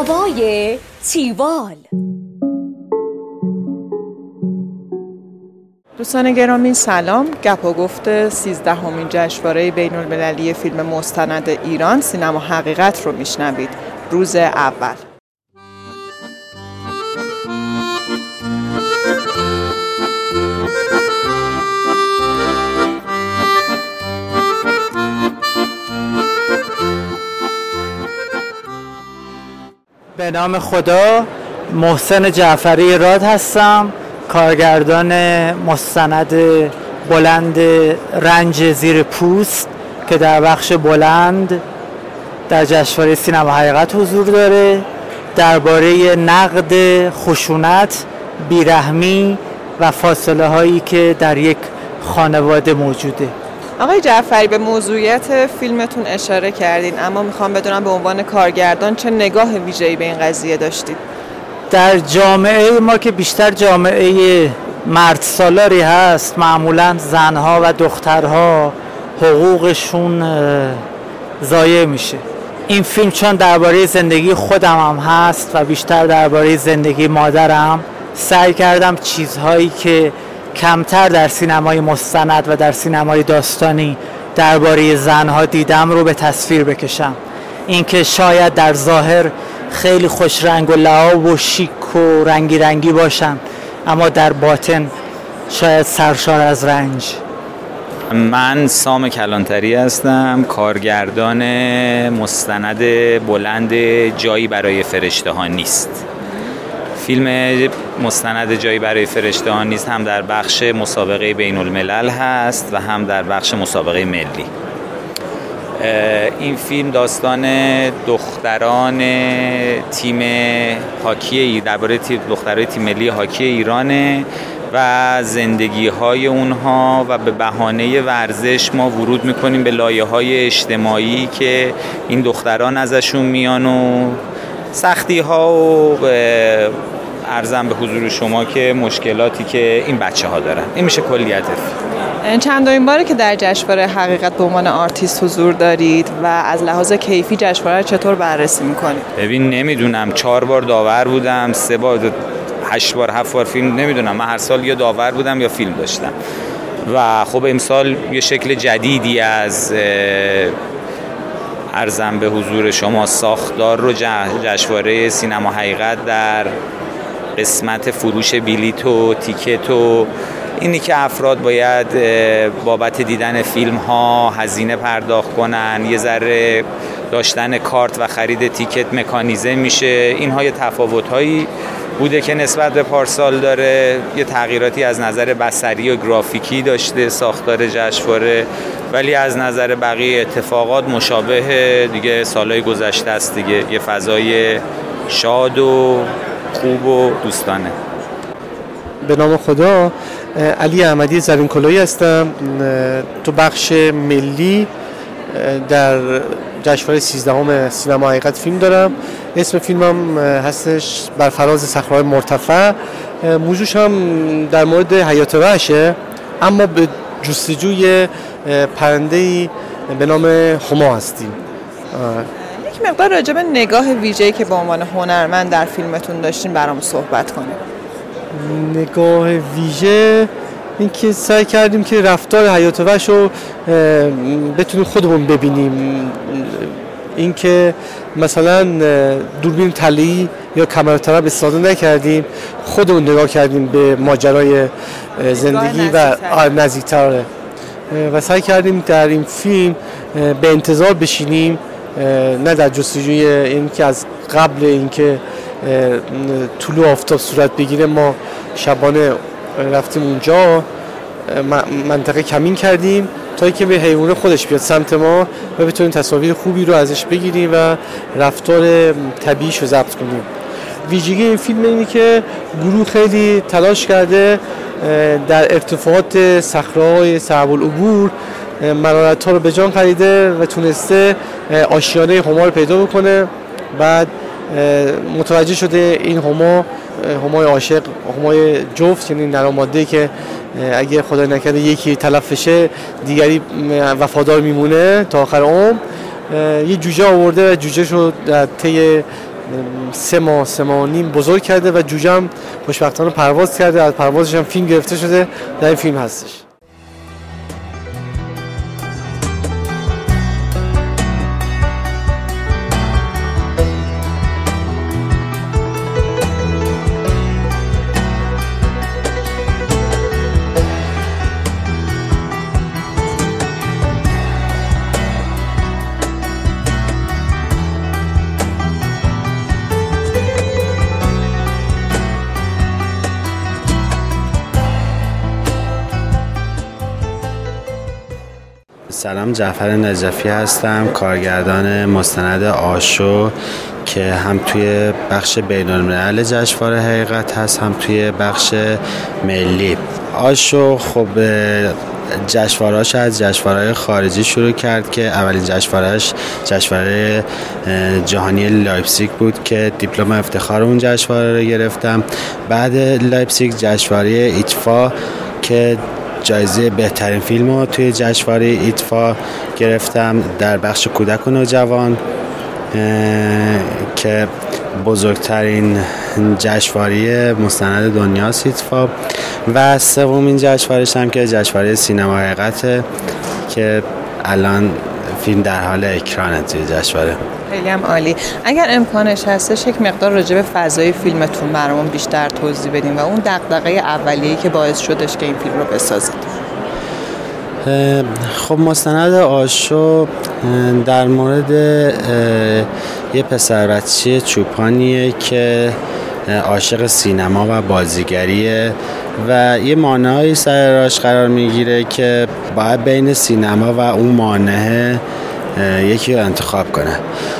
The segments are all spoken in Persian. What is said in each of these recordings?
هوای تیوال. دوستان گرامی سلام. گپ و گفت 13مین جشنواره بین‌المللی فیلم مستند ایران سینما حقیقت رو میشنوید. روز اول به نام خدا، محسن جعفری راد هستم، کارگردان مستند بلند رنج زیر پوست که در بخش بلند در جشنواره سینما حقیقت حضور داره، درباره نقد خشونت، بیرحمی و فاصله هایی که در یک خانواده موجوده. آقای جعفری، به موضوعیت فیلمتون اشاره کردین، اما میخوام بدونم به عنوان کارگردان چه نگاه ویژه‌ای به این قضیه داشتید؟ در جامعه ما که بیشتر جامعه مرد سالاری هست، معمولا زنها و دخترها حقوقشون ضایع میشه. این فیلم چون درباره زندگی خودم هم هست و بیشتر درباره زندگی مادرم، سعی کردم چیزهایی که کمتر در سینمای مستند و در سینمای داستانی درباره زنها دیدم رو به تصویر بکشم. اینکه شاید در ظاهر خیلی خوش رنگ و لعاب و شیک و رنگی رنگی باشن، اما در باطن شاید سرشار از رنج. من سام کلانتری هستم، کارگردان مستند بلند جایی برای فرشته ها نیست. فیلم مستند جایی برای فرشته ها نیست هم در بخش مسابقه بین الملل هست و هم در بخش مسابقه ملی. این فیلم داستان دختران تیم هاکی، درباره دخترای تیم ملی هاکی ایرانه و زندگی های اونها و به بهانه ورزش ما ورود میکنیم به لایه های اجتماعی که این دختران ازشون میان و سختی ها و عرضم به حضور شما که مشکلاتی که این بچه ها دارن. این میشه کلیت فیلم. چندمین باره که در جشنواره حقیقت به عنوان آرتیست حضور دارید و از لحاظ کیفی جشنواره چطور بررسی میکنید؟ ببین نمیدونم، 4 بار داور بودم، 3 بار 8 بار 7 بار فیلم، نمیدونم. من هر سال یا داور بودم یا فیلم داشتم و خب امسال یه شکل جدیدی از عرضم به حضور شما ساختار رو جشنواره سینما حقیقت در قسمت فروش بلیط و تیکت و اینی که افراد باید بابت دیدن فیلم ها هزینه پرداخت کنن، یه ذره داشتن کارت و خرید تیکت مکانیزه میشه. اینها یه تفاوت هایی بوده که نسبت به پارسال داره. یه تغییراتی از نظر بصری و گرافیکی داشته ساختار جشنواره، ولی از نظر بقیه اتفاقات مشابه دیگه سالهای گذشته است دیگه. یه فضای شاد و خوب و دوستانه. به نام خدا، علی احمدی زرین کلاهی هستم. تو بخش ملی در جشنواره 13 سینما حقیقت فیلم دارم. اسم فیلمم هستش بر فراز صخره‌های مرتفع. موضوعش هم در مورد حیات وحشه، اما به جستجوی پرنده‌ای به نام هما هستیم. یک مقدار راجع به نگاه ویژه‌ای که به عنوان هنرمند در فیلمتون داشتین برام صحبت کنیم. نگاه ویژه این که سعی کردیم که رفتار حیات وحش رو بتونیم خودمون ببینیم. این که مثلا دوربین تله‌ای یا کامera ترپ استفاده نکردیم، خودمون نگاه کردیم به ماجرای زندگی و نزدیک‌تر و سعی کردیم در این فیلم به انتظار بشینیم، نه در جستجوی این که از قبل اینکه طلوع آفتاب صورت بگیره ما شبانه رفتیم اونجا، منطقه کمین کردیم تا اینکه به حیوان خودش بیاد سمت ما و بتونیم تصاویر خوبی رو ازش بگیریم و رفتار طبیعیش رو ضبط کنیم. ویژگی این فیلم اینه که گروه خیلی تلاش کرده در ارتفاعات صخره‌های صعب العبور مرارت‌ها رو به جان خریده و تونسته آشیانه هما رو پیدا بکنه. بعد متوجه شده این همای عاشق، همای جفت، یعنی نر و ماده‌ای که اگه خدا نکرده یکی تلف بشه دیگری وفادار میمونه تا آخر عمر. یه جوجه آورده و جوجه شو در طی 3 ماه 3 ماه و نیم بزرگ کرده و جوجه هم خوشبختانه پرواز کرده، از پروازش هم فیلم گرفته شده، در این فیلم هستش. سلام، جعفر نجفی هستم، کارگردان مستند آشو که هم توی بخش بین‌الملل جشنواره حقیقت هست، هم توی بخش ملی. آشو خب جشنواره‌اش از جشنواره‌های خارجی شروع کرد که اولین جشنواره‌اش جشنواره جهانی لایپزیگ بود که دیپلم افتخار اون جشنواره رو گرفتم. بعد لایپزیگ جشنواره ایتفا که جایزه بهترین فیلم رو توی جشنواره ایتفا گرفتم در بخش کودک و نوجوان که بزرگترین جشنواره مستند دنیاست ایتفا. و سومین جشنواره‌ش هم که جشنواره سینما حقیقته که الان فیلم در حال اکرانه توی جشنواره. خیلی هم عالی. اگر امکانش هستش یک مقدار راجع به فضای فیلمتون برامون بیشتر توضیح بدین و اون دغدغه اولیه‌ای که باعث شدش که این فیلم رو بسازید. خب مستند آشو در مورد یه پسر بچه چوپانیه که عاشق سینما و بازیگریه و یه مانعی سر راهش قرار میگیره که باید بین سینما و اون مانع یکی رو انتخاب کنه.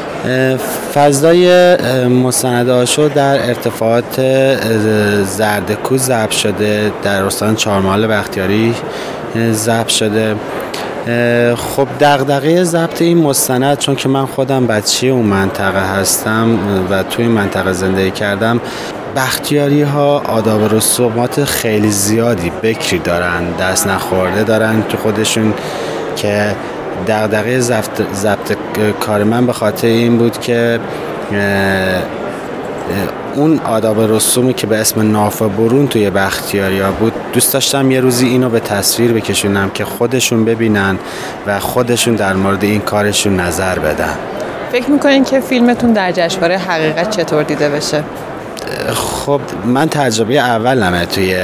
فضای مستند آشو در ارتفاعات زردکوه ضبط شده، در استان چهارمحال بختیاری ضبط شده. خب دغدغه ضبط این مستند، چون که من خودم بچه اون منطقه هستم و توی این منطقه زندگی کردم، بختیاری ها آداب و رسومات خیلی زیادی بکری دارن، دست نخورده دارن تو خودشون که دغدغه ضبط کار من به خاطر این بود که اون آداب و رسومی که به اسم نافه برون توی بختیاریا بود دوست داشتم یه روزی اینو به تصویر بکشونم که خودشون ببینن و خودشون در مورد این کارشون نظر بدن. فکر میکنین که فیلمتون در جشنواره حقیقت چطور دیده بشه؟ خب من تجربه اولمه توی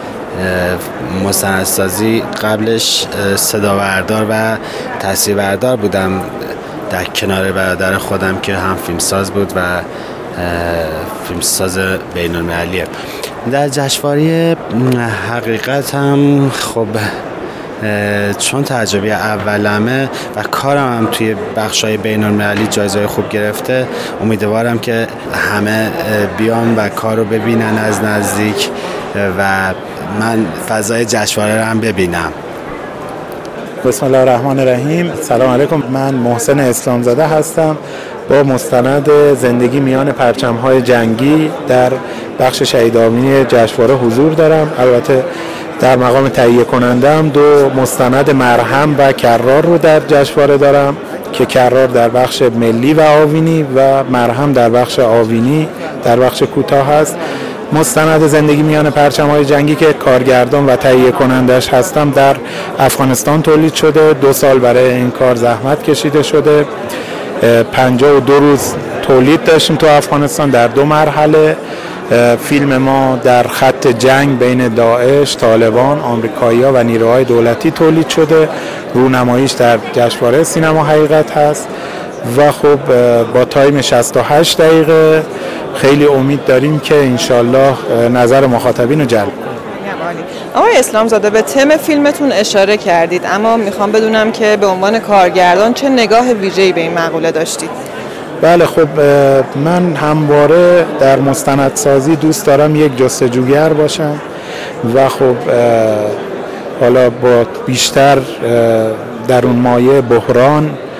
مستندسازی، قبلش صدابردار و تصویربردار بودم در کنار برادر خودم که هم فیلمساز بود و فیلمساز بین‌المللیه. در جشنواره حقیقت هم خب چون تجربه اولمه و کارم هم توی بخشای بین‌المللی جایزه خوب گرفته، امیدوارم که همه بیان و کارو ببینن از نزدیک و من فضای جشنواره رو هم ببینم. بسم الله الرحمن الرحیم. سلام علیکم، من محسن اسلامزاده هستم. با مستند زندگی میان پرچم‌های جنگی در بخش شهید آمینی جشنواره حضور دارم. البته در مقام تهیه کننده‌ام 2 مستند مرهم و کرار رو در جشنواره دارم که کرار در بخش ملی و آوینی و مرهم در بخش آوینی در بخش کوتاه هست. مستند زندگی میان پرچم‌های جنگی که کارگردان و تهیه کنندش هستم در افغانستان تولید شده. 2 سال برای این کار زحمت کشیده شده. 52 روز تولید داشتیم تو افغانستان در 2 مرحله. فیلم ما در خط جنگ بین داعش، طالبان، آمریکایی‌ها و نیروهای دولتی تولید شده. رونماییش در جشنواره سینما حقیقت هست و خب با تایم 68 دقیقه خیلی امید داریم که انشالله نظر مخاطبین رو جلب کنیم. آقای اسلامزاده، به تم فیلمتون اشاره کردید، اما میخوام بدونم که به عنوان کارگردان چه نگاه ویژه‌ای به این مقوله داشتید؟ بله، خب من همواره در مستندسازی دوست دارم یک جستجوگر باشم و خب حالا با بیشتر در اون مایه بحران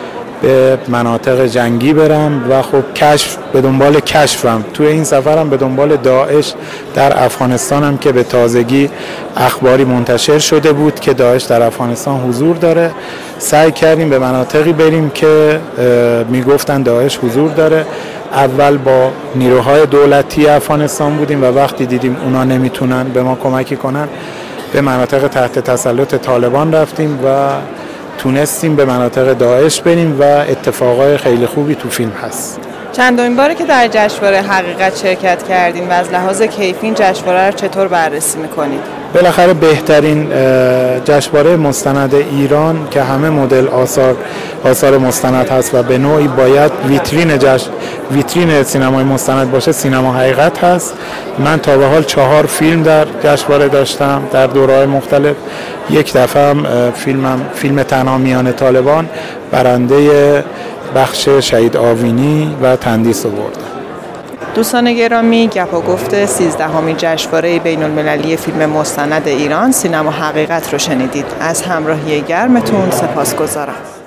به مناطق جنگی برم و خب به دنبال کشفم. توی این سفرم به دنبال داعش در افغانستانم که به تازگی اخباری منتشر شده بود که داعش در افغانستان حضور داره. سعی کردیم به مناطقی بریم که میگفتن داعش حضور داره. اول با نیروهای دولتی افغانستان بودیم و وقتی دیدیم اونا نمیتونن به ما کمکی کنن به مناطق تحت تسلط طالبان رفتیم و تونستیم به مناطق داعش بریم و اتفاقای خیلی خوبی تو فیلم هست. چندمین باره که در جشنواره حقیقت شرکت کردین و از لحاظ کیفی این جشنواره رو چطور بررسی میکنید؟ بالاخره بهترین جشنواره مستند ایران که همه مدل آثار مستند هست و به نوعی باید ویترین سینمای مستند باشه، سینما حقیقت هست. من تا به حال 4 فیلم در جشنواره داشتم در دوره‌های مختلف. یک دفعه هم فیلم تنها میان طالبان برنده بخش شهید آوینی و تندیس آورد. دوستان گرامی، گپ و گفت 13مین جشنواره بین‌المللی فیلم مستند ایران سینما حقیقت رو شنیدید. از همراهی گرمتون سپاسگزارم.